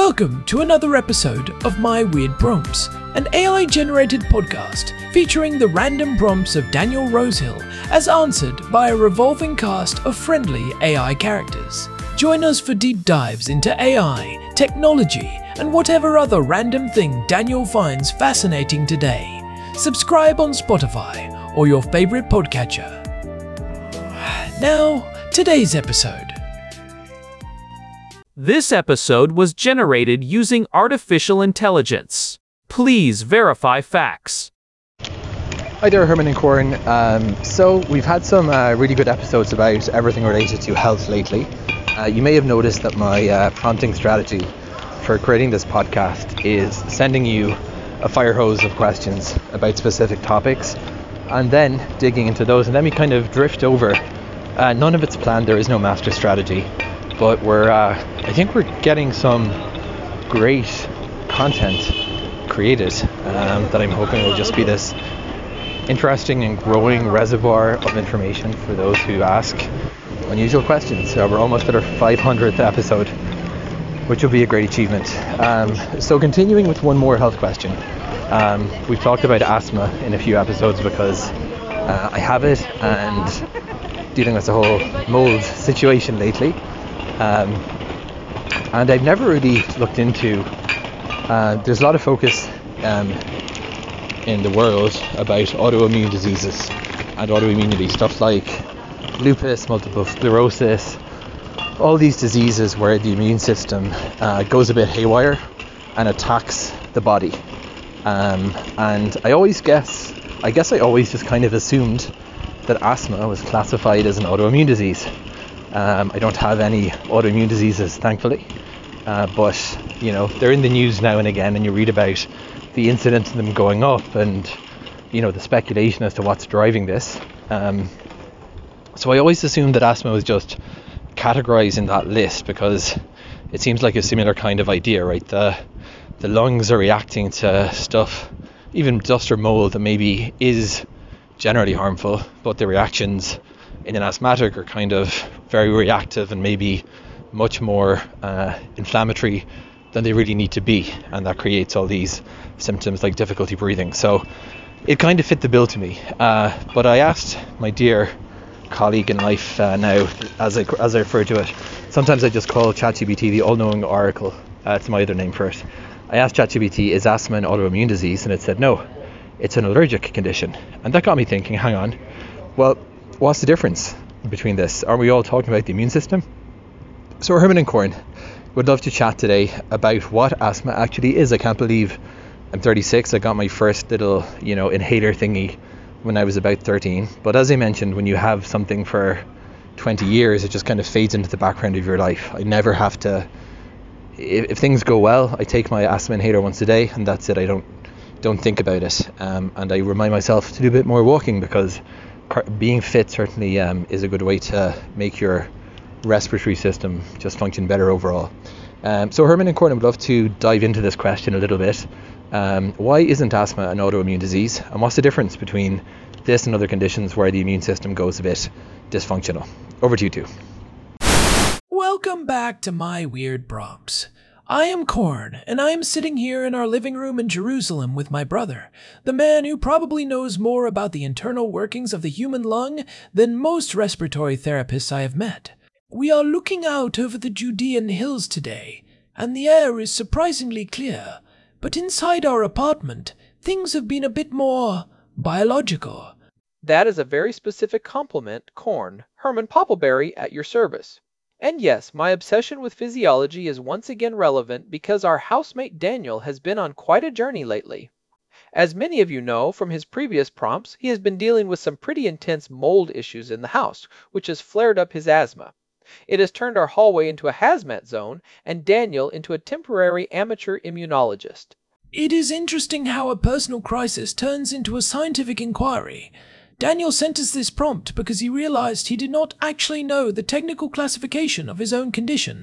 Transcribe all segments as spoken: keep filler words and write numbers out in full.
Welcome to another episode of My Weird Prompts, an A I-generated podcast featuring the random prompts of Daniel Rosehill as answered by a revolving cast of friendly A I characters. Join us for deep dives into A I, technology, and whatever other random thing Daniel finds fascinating today. Subscribe on Spotify or your favorite podcatcher. Now, today's episode. This episode was generated using artificial intelligence. Please verify facts. Hi there, Herman and Corin. Um, so we've had some uh, really good episodes about everything related to health lately. Uh, you may have noticed that my uh, prompting strategy for creating this podcast is sending you a fire hose of questions about specific topics and then digging into those, and then we kind of drift over. Uh, none of it's planned, there is no master strategy, but we're uh, I think we're getting some great content created um, that I'm hoping will just be this interesting and growing reservoir of information for those who ask unusual questions. Uh, we're almost at our five hundredth episode, which will be a great achievement. Um, so continuing with one more health question. Um, we've talked about asthma in a few episodes because uh, I have it and dealing with the whole mold situation lately. Um, and I've never really looked into, uh, there's a lot of focus um, in the world about autoimmune diseases and autoimmunity, stuff like lupus, multiple sclerosis, all these diseases where the immune system uh, goes a bit haywire and attacks the body. Um, and I always guess, I guess I always just kind of assumed that asthma was classified as an autoimmune disease. Um, I don't have any autoimmune diseases, thankfully, uh, but you know, they're in the news now and again, and you read about the incidence of them going up and you know, the speculation as to what's driving this. Um, so I always assumed that asthma was just categorized in that list because it seems like a similar kind of idea, right? The the lungs are reacting to stuff, even dust or mold, that maybe is generally harmful, but the reactions in an asthmatic are kind of very reactive and maybe much more uh, inflammatory than they really need to be, and that creates all these symptoms like difficulty breathing. So it kind of fit the bill to me, uh, but I asked my dear colleague in life uh, now, as I, as I refer to it, sometimes I just call ChatGPT the all-knowing oracle. Uh, it's my other name for it. I asked ChatGPT, is asthma an autoimmune disease? And it said no, it's an allergic condition. And that got me thinking, hang on, well, what's the difference between this? Are we all talking about the immune system? So Herman and Corin would love to chat today about what asthma actually is. I can't believe I'm thirty-six. I got my first little, you know, inhaler thingy when I was about thirteen. But as I mentioned, when you have something for twenty years, it just kind of fades into the background of your life. I never have to, if, if things go well, I take my asthma inhaler once a day and that's it. I don't don't think about it. Um, and I remind myself to do a bit more walking because being fit certainly um, is a good way to make your respiratory system just function better overall. Um, so Herman and Corin would love to dive into this question a little bit. Um, why isn't asthma an autoimmune disease? And what's the difference between this and other conditions where the immune system goes a bit dysfunctional? Over to you two. Welcome back to My Weird Prompts. I am Corn, and I am sitting here in our living room in Jerusalem with my brother, the man who probably knows more about the internal workings of the human lung than most respiratory therapists I have met. We are looking out over the Judean hills today, and the air is surprisingly clear, but inside our apartment, things have been a bit more biological. That is a very specific compliment, Corn. Herman Poppleberry at your service. And yes, my obsession with physiology is once again relevant because our housemate Daniel has been on quite a journey lately. As many of you know from his previous prompts, he has been dealing with some pretty intense mold issues in the house, which has flared up his asthma. It has turned our hallway into a hazmat zone, and Daniel into a temporary amateur immunologist. It is interesting how a personal crisis turns into a scientific inquiry. Daniel sent us this prompt because he realized he did not actually know the technical classification of his own condition.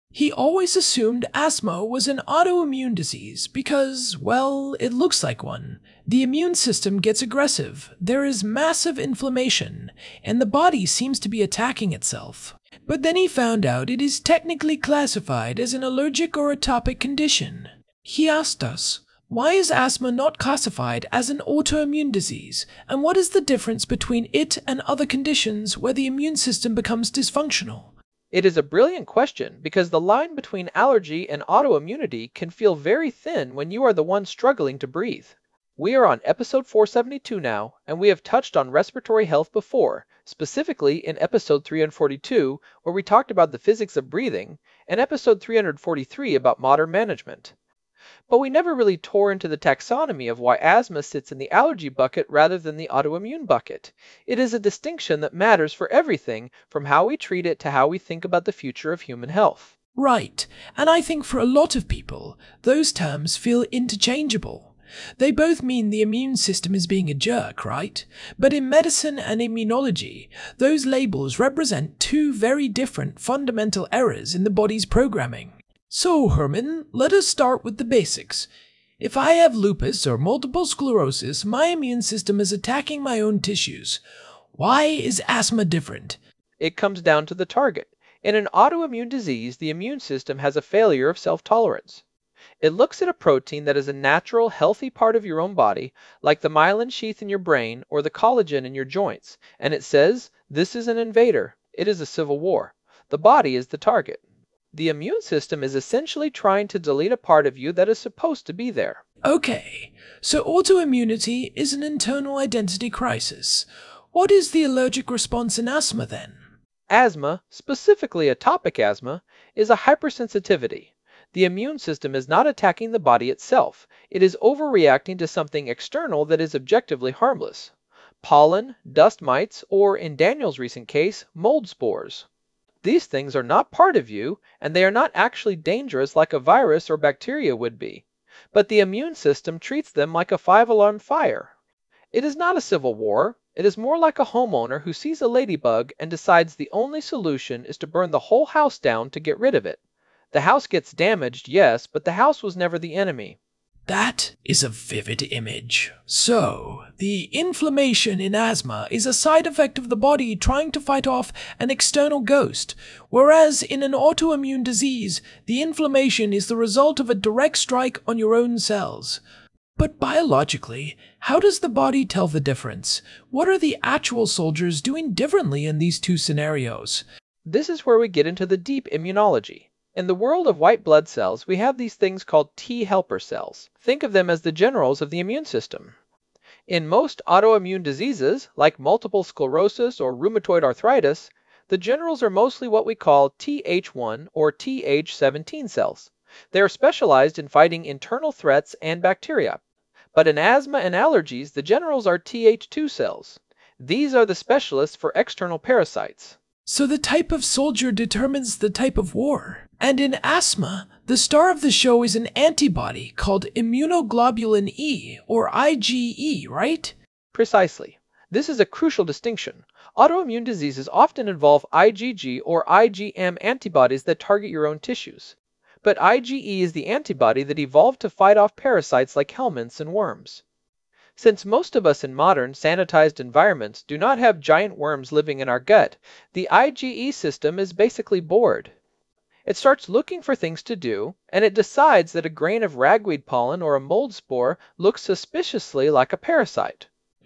He always assumed asthma was an autoimmune disease because, well, it looks like one. The immune system gets aggressive, there is massive inflammation, and the body seems to be attacking itself. But then he found out it is technically classified as an allergic or atopic condition. He asked us, why is asthma not classified as an autoimmune disease, and what is the difference between it and other conditions where the immune system becomes dysfunctional? It is a brilliant question because the line between allergy and autoimmunity can feel very thin when you are the one struggling to breathe. We are on episode four seventy-two now, and we have touched on respiratory health before, specifically in episode three forty-two, where we talked about the physics of breathing, and episode three forty-three about modern management. But we never really tore into the taxonomy of why asthma sits in the allergy bucket rather than the autoimmune bucket. It is a distinction that matters for everything from how we treat it to how we think about the future of human health. Right, and I think for a lot of people, those terms feel interchangeable. They both mean the immune system is being a jerk, right? But in medicine and immunology, those labels represent two very different fundamental errors in the body's programming. So, Herman, let us start with the basics. If I have lupus or multiple sclerosis, my immune system is attacking my own tissues. Why is asthma different? It comes down to the target. In an autoimmune disease, the immune system has a failure of self-tolerance. It looks at a protein that is a natural, healthy part of your own body, like the myelin sheath in your brain or the collagen in your joints, and it says, this is an invader. It is a civil war. The body is the target. The immune system is essentially trying to delete a part of you that is supposed to be there. Okay, so autoimmunity is an internal identity crisis. What is the allergic response in asthma then? Asthma, specifically atopic asthma, is a hypersensitivity. The immune system is not attacking the body itself. It is overreacting to something external that is objectively harmless. Pollen, dust mites, or in Daniel's recent case, mold spores. These things are not part of you, and they are not actually dangerous like a virus or bacteria would be. But the immune system treats them like a five-alarm fire. It is not a civil war. It is more like a homeowner who sees a ladybug and decides the only solution is to burn the whole house down to get rid of it. The house gets damaged, yes, but the house was never the enemy. That is a vivid image. So, the inflammation in asthma is a side effect of the body trying to fight off an external ghost, whereas in an autoimmune disease, the inflammation is the result of a direct strike on your own cells. But biologically, how does the body tell the difference? What are the actual soldiers doing differently in these two scenarios? This is where we get into the deep immunology. In the world of white blood cells, we have these things called T helper cells. Think of them as the generals of the immune system. In most autoimmune diseases, like multiple sclerosis or rheumatoid arthritis, the generals are mostly what we call T H one or T H seventeen cells. They are specialized in fighting internal threats and bacteria. But in asthma and allergies, the generals are T H two cells. These are the specialists for external parasites. So the type of soldier determines the type of war. And in asthma, the star of the show is an antibody called immunoglobulin E, or I G E, right? Precisely. This is a crucial distinction. Autoimmune diseases often involve IgG or IgM antibodies that target your own tissues. But IgE is the antibody that evolved to fight off parasites like helminths and worms. Since most of us in modern, sanitized environments do not have giant worms living in our gut, the IgE system is basically bored. It starts looking for things to do, and it decides that a grain of ragweed pollen or a mold spore looks suspiciously like a parasite.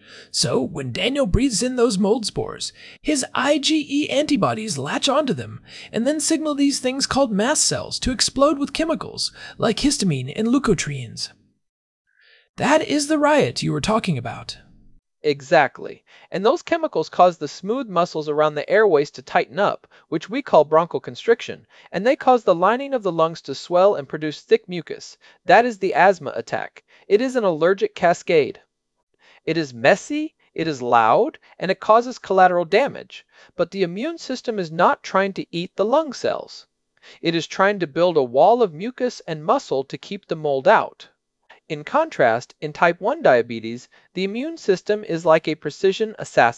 So, when Daniel breathes in those mold spores, his IgE antibodies latch onto them, and then signal these things called mast cells to explode with chemicals, like histamine and leukotrienes. That is the riot you were talking about. Exactly. And those chemicals cause the smooth muscles around the airways to tighten up, which we call bronchoconstriction, and they cause the lining of the lungs to swell and produce thick mucus. That is the asthma attack. It is an allergic cascade. It is messy, it is loud, and it causes collateral damage. But the immune system is not trying to eat the lung cells. It is trying to build a wall of mucus and muscle to keep the mold out. In contrast, in type one diabetes, the immune system is like a precision assassin.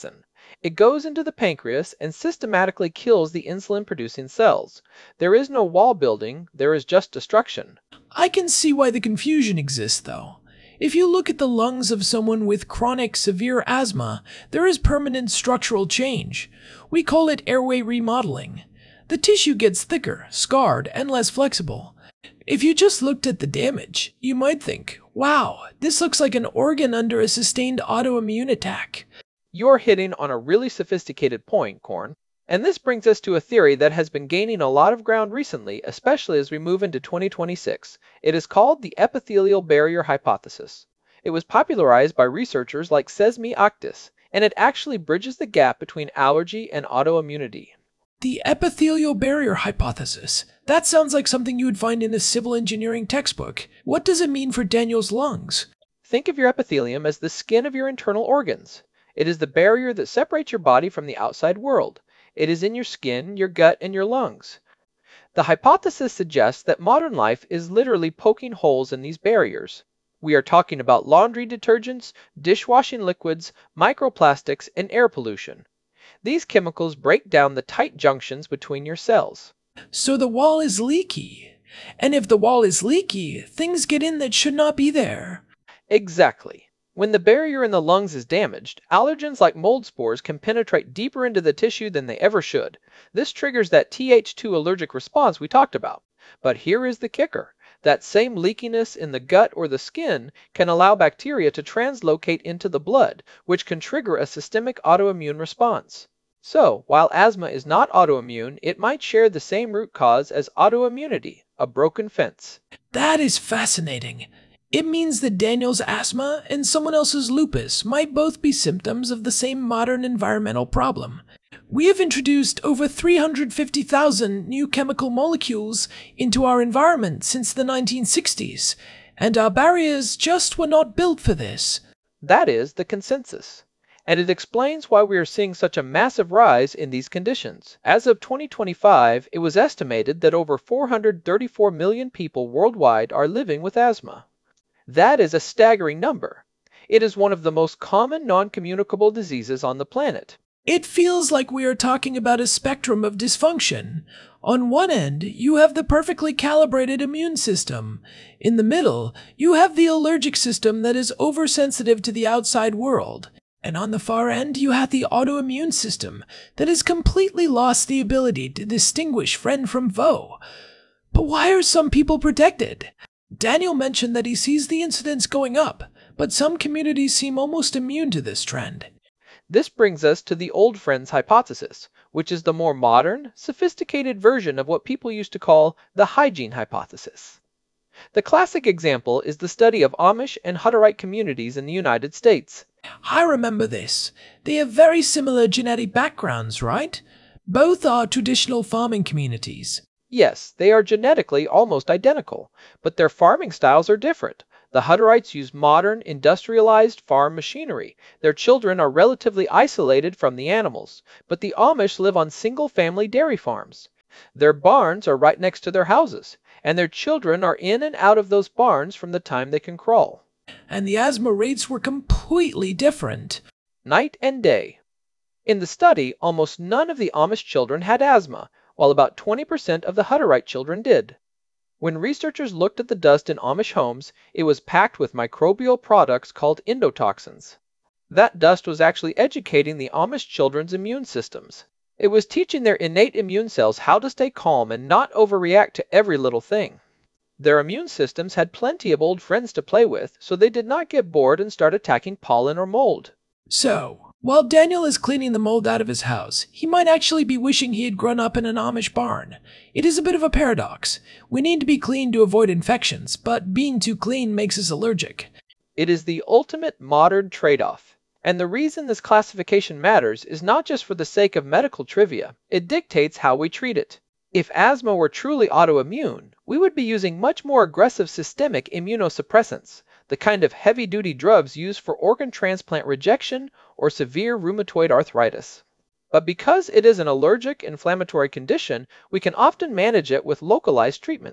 It goes into the pancreas and systematically kills the insulin-producing cells. There is no wall building, there is just destruction. I can see why the confusion exists, though. If you look at the lungs of someone with chronic severe asthma, there is permanent structural change. We call it airway remodeling. The tissue gets thicker, scarred, and less flexible. If you just looked at the damage, you might think, wow, this looks like an organ under a sustained autoimmune attack. You're hitting on a really sophisticated point, Korn. And this brings us to a theory that has been gaining a lot of ground recently, especially as we move into twenty twenty-six. It is called the epithelial barrier hypothesis. It was popularized by researchers like Sesmi Aktis, and it actually bridges the gap between allergy and autoimmunity. The epithelial barrier hypothesis. That sounds like something you would find in a civil engineering textbook. What does it mean for Daniel's lungs? Think of your epithelium as the skin of your internal organs. It is the barrier that separates your body from the outside world. It is in your skin, your gut, and your lungs. The hypothesis suggests that modern life is literally poking holes in these barriers. We are talking about laundry detergents, dishwashing liquids, microplastics, and air pollution. These chemicals break down the tight junctions between your cells. So the wall is leaky. And if the wall is leaky, things get in that should not be there. Exactly. When the barrier in the lungs is damaged, allergens like mold spores can penetrate deeper into the tissue than they ever should. This triggers that T H two allergic response we talked about. But here is the kicker. That same leakiness in the gut or the skin can allow bacteria to translocate into the blood, which can trigger a systemic autoimmune response. So, while asthma is not autoimmune, it might share the same root cause as autoimmunity, a broken fence. That is fascinating. It means that Daniel's asthma and someone else's lupus might both be symptoms of the same modern environmental problem. We have introduced over three hundred fifty thousand new chemical molecules into our environment since the nineteen sixties, and our barriers just were not built for this. That is the consensus. And it explains why we are seeing such a massive rise in these conditions. As of twenty twenty-five, it was estimated that over four hundred thirty-four million people worldwide are living with asthma. That is a staggering number. It is one of the most common non-communicable diseases on the planet. It feels like we are talking about a spectrum of dysfunction. On one end, you have the perfectly calibrated immune system. In the middle, you have the allergic system that is oversensitive to the outside world. And on the far end, you have the autoimmune system that has completely lost the ability to distinguish friend from foe. But why are some people protected? Daniel mentioned that he sees the incidence going up, but some communities seem almost immune to this trend. This brings us to the old friends hypothesis, which is the more modern, sophisticated version of what people used to call the hygiene hypothesis. The classic example is the study of Amish and Hutterite communities in the United States. I remember this. They have very similar genetic backgrounds, right? Both are traditional farming communities. Yes, they are genetically almost identical, but their farming styles are different. The Hutterites use modern, industrialized farm machinery. Their children are relatively isolated from the animals, but the Amish live on single-family dairy farms. Their barns are right next to their houses, and their children are in and out of those barns from the time they can crawl. And the asthma rates were completely different. Night and day. In the study, almost none of the Amish children had asthma, while about twenty percent of the Hutterite children did. When researchers looked at the dust in Amish homes, it was packed with microbial products called endotoxins. That dust was actually educating the Amish children's immune systems. It was teaching their innate immune cells how to stay calm and not overreact to every little thing. Their immune systems had plenty of old friends to play with, so they did not get bored and start attacking pollen or mold. So, while Daniel is cleaning the mold out of his house, he might actually be wishing he had grown up in an Amish barn. It is a bit of a paradox. We need to be clean to avoid infections, but being too clean makes us allergic. It is the ultimate modern trade-off. And the reason this classification matters is not just for the sake of medical trivia, it dictates how we treat it. If asthma were truly autoimmune, we would be using much more aggressive systemic immunosuppressants, the kind of heavy-duty drugs used for organ transplant rejection or severe rheumatoid arthritis. But because it is an allergic inflammatory condition, we can often manage it with localized treatments.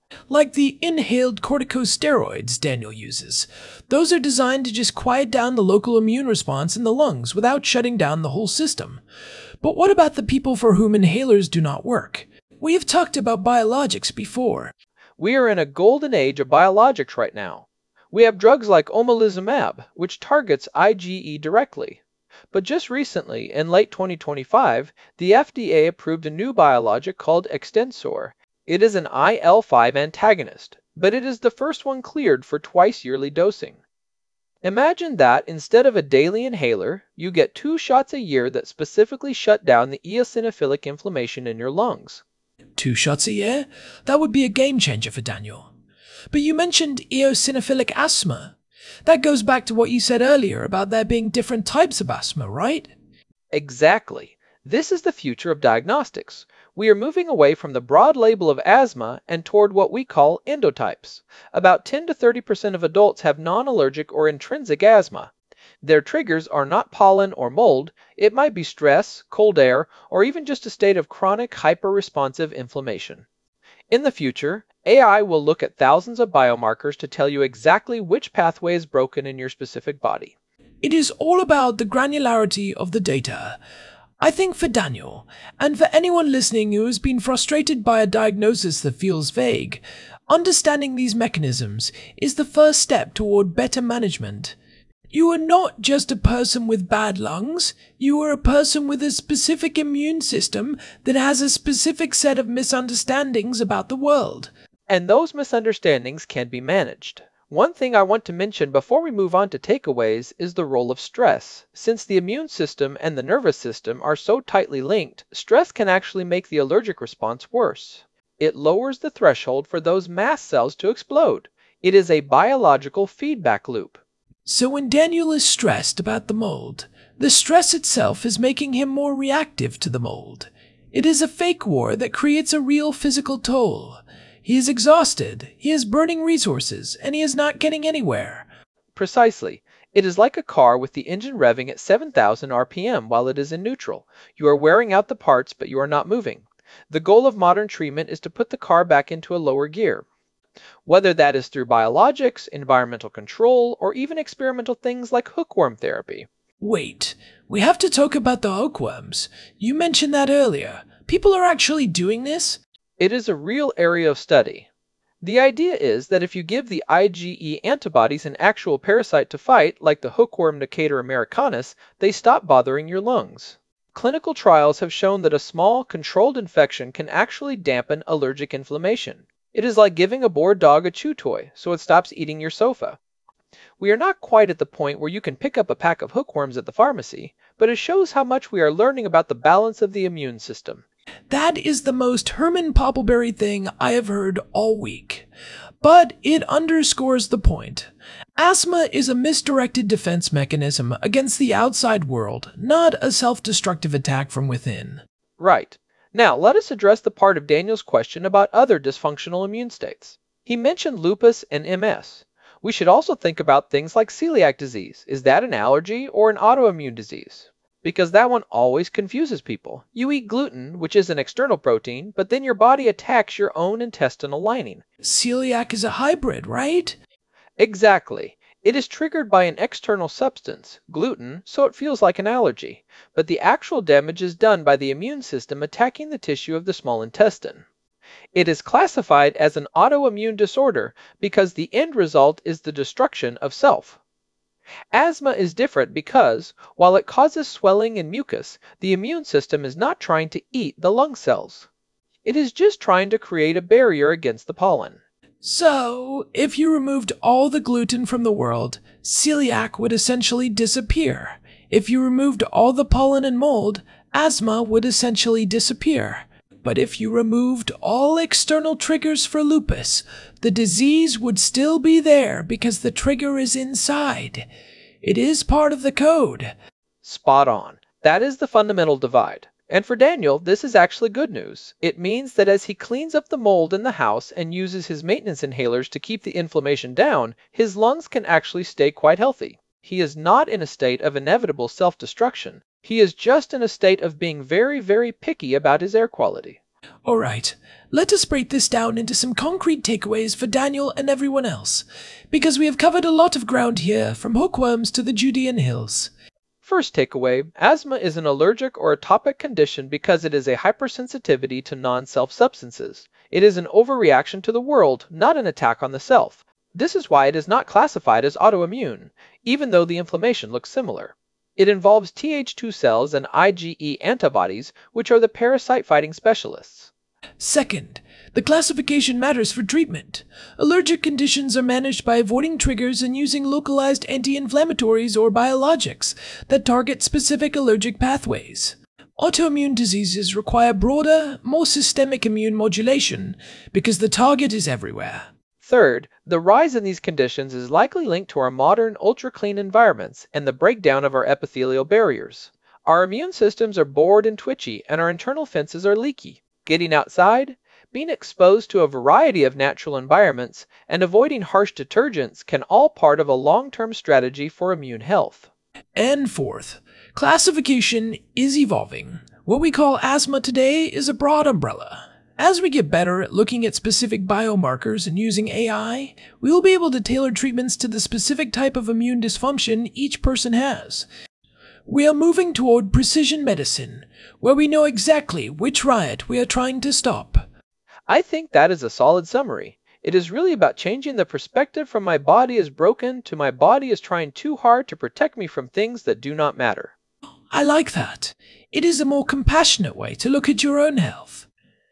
Like the inhaled corticosteroids Daniel uses. Those are designed to just quiet down the local immune response in the lungs without shutting down the whole system. But what about the people for whom inhalers do not work? We have talked about biologics before. We are in a golden age of biologics right now. We have drugs like omalizumab, which targets IgE directly. But just recently, in late twenty twenty-five, the F D A approved a new biologic called Extensor. It is an I L five antagonist, but it is the first one cleared for twice-yearly dosing. Imagine that instead of a daily inhaler, you get two shots a year that specifically shut down the eosinophilic inflammation in your lungs. Two shots a year? That would be a game changer for Daniel. But you mentioned eosinophilic asthma. That goes back to what you said earlier about there being different types of asthma, right? Exactly. This is the future of diagnostics. We are moving away from the broad label of asthma and toward what we call endotypes. About ten to thirty percent of adults have non-allergic or intrinsic asthma. Their triggers are not pollen or mold. It might be stress, cold air, or even just a state of chronic hyperresponsive inflammation. In the future, A I will look at thousands of biomarkers to tell you exactly which pathway is broken in your specific body. It is all about the granularity of the data. I think for Daniel, and for anyone listening who has been frustrated by a diagnosis that feels vague, understanding these mechanisms is the first step toward better management. You are not just a person with bad lungs, you are a person with a specific immune system that has a specific set of misunderstandings about the world. And those misunderstandings can be managed. One thing I want to mention before we move on to takeaways is the role of stress. Since the immune system and the nervous system are so tightly linked, stress can actually make the allergic response worse. It lowers the threshold for those mast cells to explode. It is a biological feedback loop. So when Daniel is stressed about the mold, the stress itself is making him more reactive to the mold. It is a fake war that creates a real physical toll. He is exhausted, he is burning resources, and he is not getting anywhere. Precisely. It is like a car with the engine revving at seven thousand R P M while it is in neutral. You are wearing out the parts, but you are not moving. The goal of modern treatment is to put the car back into a lower gear. Whether that is through biologics, environmental control, or even experimental things like hookworm therapy. Wait, we have to talk about the hookworms. You mentioned that earlier. People are actually doing this? It is a real area of study. The idea is that if you give the IgE antibodies an actual parasite to fight, like the hookworm Necator americanus, they stop bothering your lungs. Clinical trials have shown that a small, controlled infection can actually dampen allergic inflammation. It is like giving a bored dog a chew toy, so it stops eating your sofa. We are not quite at the point where you can pick up a pack of hookworms at the pharmacy, but it shows how much we are learning about the balance of the immune system. That is the most Herman Poppleberry thing I have heard all week. But it underscores the point. Asthma is a misdirected defense mechanism against the outside world, not a self-destructive attack from within. Right. Now, let us address the part of Daniel's question about other dysfunctional immune states. He mentioned lupus and M S. We should also think about things like celiac disease. Is that an allergy or an autoimmune disease? Because that one always confuses people. You eat gluten, which is an external protein, but then your body attacks your own intestinal lining. Celiac is a hybrid, right? Exactly. It is triggered by an external substance, gluten, so it feels like an allergy. But the actual damage is done by the immune system attacking the tissue of the small intestine. It is classified as an autoimmune disorder because the end result is the destruction of self. Asthma is different because, while it causes swelling and mucus, the immune system is not trying to eat the lung cells. It is just trying to create a barrier against the pollen. So, if you removed all the gluten from the world, celiac would essentially disappear. If you removed all the pollen and mold, asthma would essentially disappear. But if you removed all external triggers for lupus, the disease would still be there because the trigger is inside. It is part of the code. Spot on. That is the fundamental divide. And for Daniel, this is actually good news. It means that as he cleans up the mold in the house and uses his maintenance inhalers to keep the inflammation down, his lungs can actually stay quite healthy. He is not in a state of inevitable self-destruction. He is just in a state of being very, very picky about his air quality. Alright, let us break this down into some concrete takeaways for Daniel and everyone else, because we have covered a lot of ground here, from hookworms to the Judean hills. First takeaway, asthma is an allergic or atopic condition because it is a hypersensitivity to non-self substances. It is an overreaction to the world, not an attack on the self. This is why it is not classified as autoimmune, even though the inflammation looks similar. It involves T H two cells and IgE antibodies, which are the parasite-fighting specialists. Second, the classification matters for treatment. Allergic conditions are managed by avoiding triggers and using localized anti-inflammatories or biologics that target specific allergic pathways. Autoimmune diseases require broader, more systemic immune modulation because the target is everywhere. Third, the rise in these conditions is likely linked to our modern, ultra-clean environments and the breakdown of our epithelial barriers. Our immune systems are bored and twitchy, and our internal fences are leaky. Getting outside, being exposed to a variety of natural environments, and avoiding harsh detergents can all part of a long-term strategy for immune health. And fourth, classification is evolving. What we call asthma today is a broad umbrella. As we get better at looking at specific biomarkers and using A I, we will be able to tailor treatments to the specific type of immune dysfunction each person has. We are moving toward precision medicine, where we know exactly which riot we are trying to stop. I think that is a solid summary. It is really about changing the perspective from my body is broken to my body is trying too hard to protect me from things that do not matter. I like that. It is a more compassionate way to look at your own health.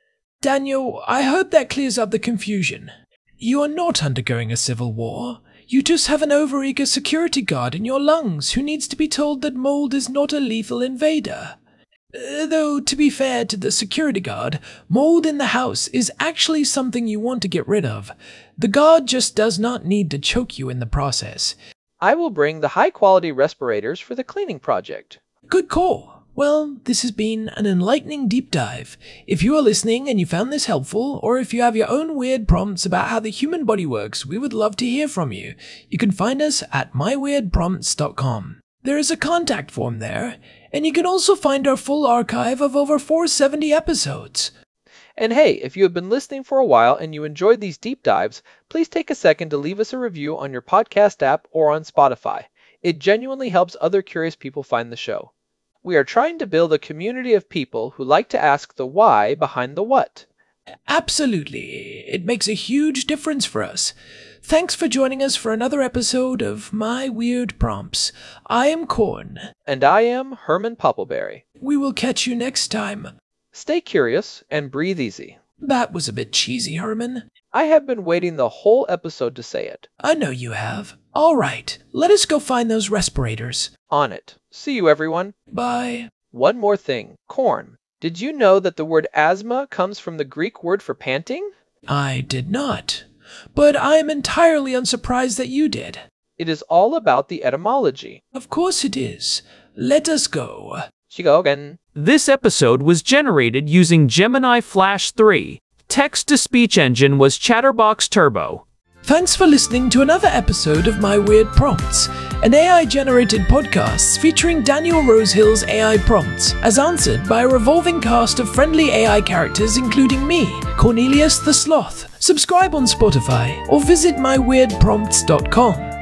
Daniel, I hope that clears up the confusion. You are not undergoing a civil war. You just have an overeager security guard in your lungs who needs to be told that mold is not a lethal invader. Uh, though, to be fair to the security guard, mold in the house is actually something you want to get rid of. The guard just does not need to choke you in the process. I will bring the high-quality respirators for the cleaning project. Good call. Well, this has been an enlightening deep dive. If you are listening and you found this helpful, or if you have your own weird prompts about how the human body works, we would love to hear from you. You can find us at my weird prompts dot com. There is a contact form there, and you can also find our full archive of over four hundred seventy episodes. And hey, if you have been listening for a while and you enjoyed these deep dives, please take a second to leave us a review on your podcast app or on Spotify. It genuinely helps other curious people find the show. We are trying to build a community of people who like to ask the why behind the what. Absolutely. It makes a huge difference for us. Thanks for joining us for another episode of My Weird Prompts. I am Corn. And I am Herman Poppleberry. We will catch you next time. Stay curious and breathe easy. That was a bit cheesy, Herman. I have been waiting the whole episode to say it. I know you have. All right, let us go find those respirators. On it. See you, everyone. Bye. One more thing. Corn. Did you know that the word asthma comes from the Greek word for panting? I did not. But I am entirely unsurprised that you did. It is all about the etymology. Of course it is. Let us go. Shigogen. This episode was generated using Gemini Flash three. Text-to-speech engine was Chatterbox Turbo. Thanks for listening to another episode of My Weird Prompts, an A I-generated podcast featuring Daniel Rosehill's A I prompts, as answered by a revolving cast of friendly A I characters including me, Cornelius the Sloth. Subscribe on Spotify or visit my weird prompts dot com.